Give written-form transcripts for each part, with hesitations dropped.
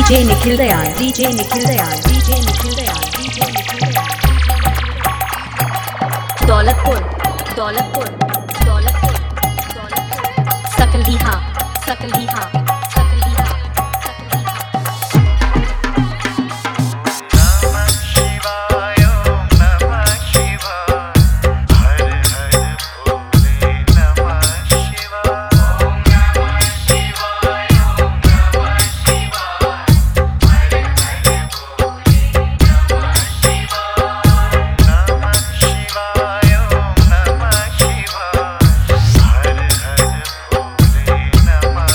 DJ Nikhil Dayal, DJ Nikhil Dayal, DJ Nikhil Dayal, DJ Nikhil Dayal. Daulatpur, Daulatpur, Daulatpur, Daulatpur. Sakaliha, Sakaliha, Sakaliha, Sakaliha. Namah Shivaya, Namah Shivaya, Har Har Bhole Namah Shivaya. Namah Shivaya, Namah Shivaya, Har Har Bhole Namah Shivaya. Namah Shivaya, Namah Shivaya, Har Har Bhole Namah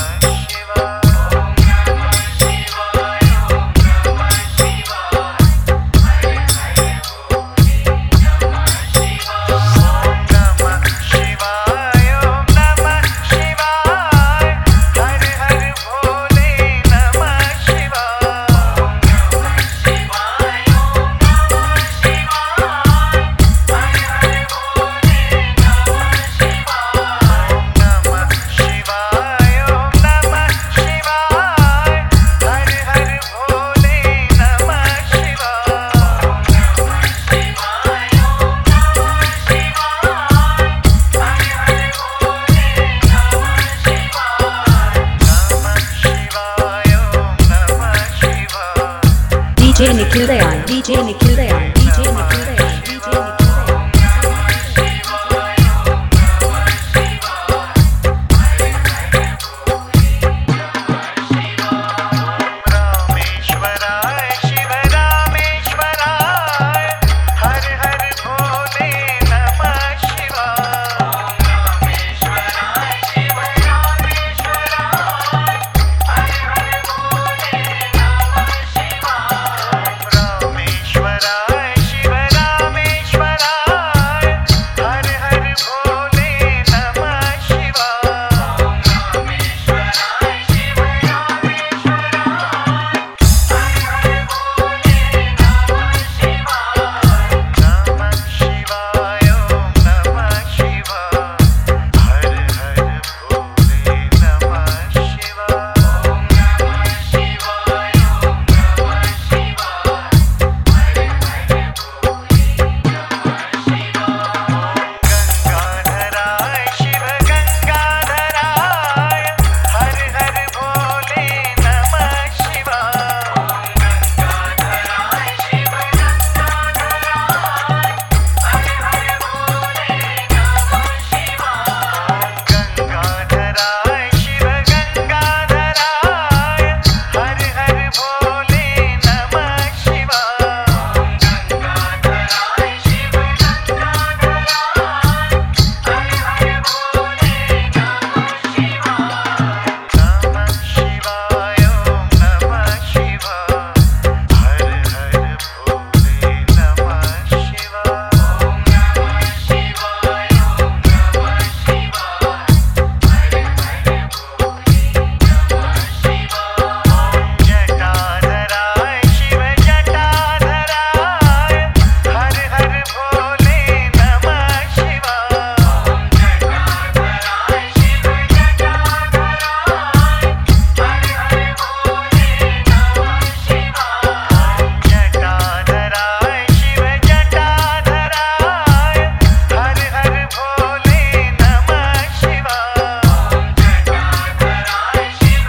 DJ Nikhil Dayal, DJ Nikhil Dayal, DJ Nikhil Dayal, DJ Nikhil Dayal. रामेश्वराय Shiv रामेश्वराय हर हर भोले नमः शिवाय। रामेश्वराय शिव रामेश्वराय हर हर भोले नमः शिवाय। रामेश्वराय शिव रामेश्वराय हर हर भोले नमः शिवाय। रामेश्वराय शिव नमः शिवाय, नमः शिवाय, हर हर भोले नमः शिवाय। नमः शिवाय, नमः शिवाय, हर हर भोले नमः शिवाय। गंगाधराय शिव गंगाधराय हर हर भोले नमः शिवाय। गंगाधराय शिव गंगाधराय हर हर भोले नमः शिवाय। गंगाधराय शिव गंगाधराय हर हर भोले नमः शिवाय। गंगाधराय शिव गंगाधराय हर हर भोले नमः शिवाय। नमः शिवाय, नमः शिवाय, हर हर भोले नमः शिवाय। नमः शिवाय, नमः शिवाय, हर हर भोले नमः शिवाय। जटाधराय शिव जटाधराय हर हर भोले नमः शिवाय। जटाधराय शिव जटाधराय हर हर भोले नमः शिवाय। जटाधराय शिव जटाधराय हर हर भोले नमः शिवाय। जटाधराय शिव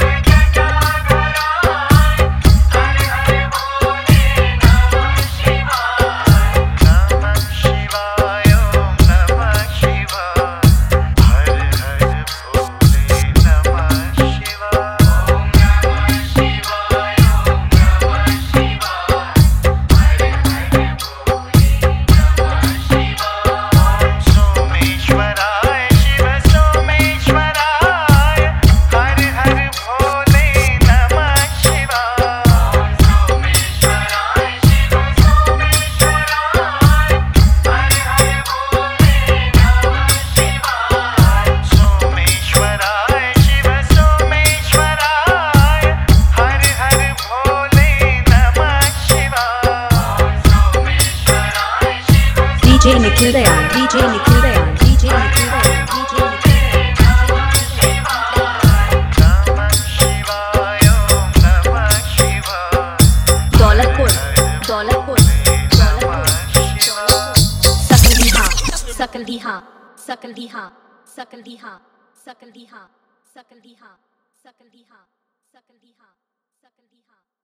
जटाधराय हर हर भोले नमः शिवाय। नमः शिवाय, नमः शिवाय, हर हर भोले नमः शिवाय। नमः शिवाय, नमः शिवाय, हर हर भोले नमः शिवाय। सोमेश्वराय शिव सोमेश्वराय हर हर भोले नमः शिवाय। सोमेश्वराय शिव सोमेश्वराय हर हर भोले नमः शिवाय। सोमेश्वराय शिव सोमेश्वराय हर हर भोले नमः शिवाय। सोमेश्वराय Shiv DJ Nikhil Dayal, DJ Nikhil Dayal, DJ Nikhil Dayal, DJ Nikhil Dayal. नमः शिवाय, नमः शिवाय, सकलिहा सकलिहा सकलिहा सकलिहा सकलिहा सकलिहा सकलिहा सकलिहा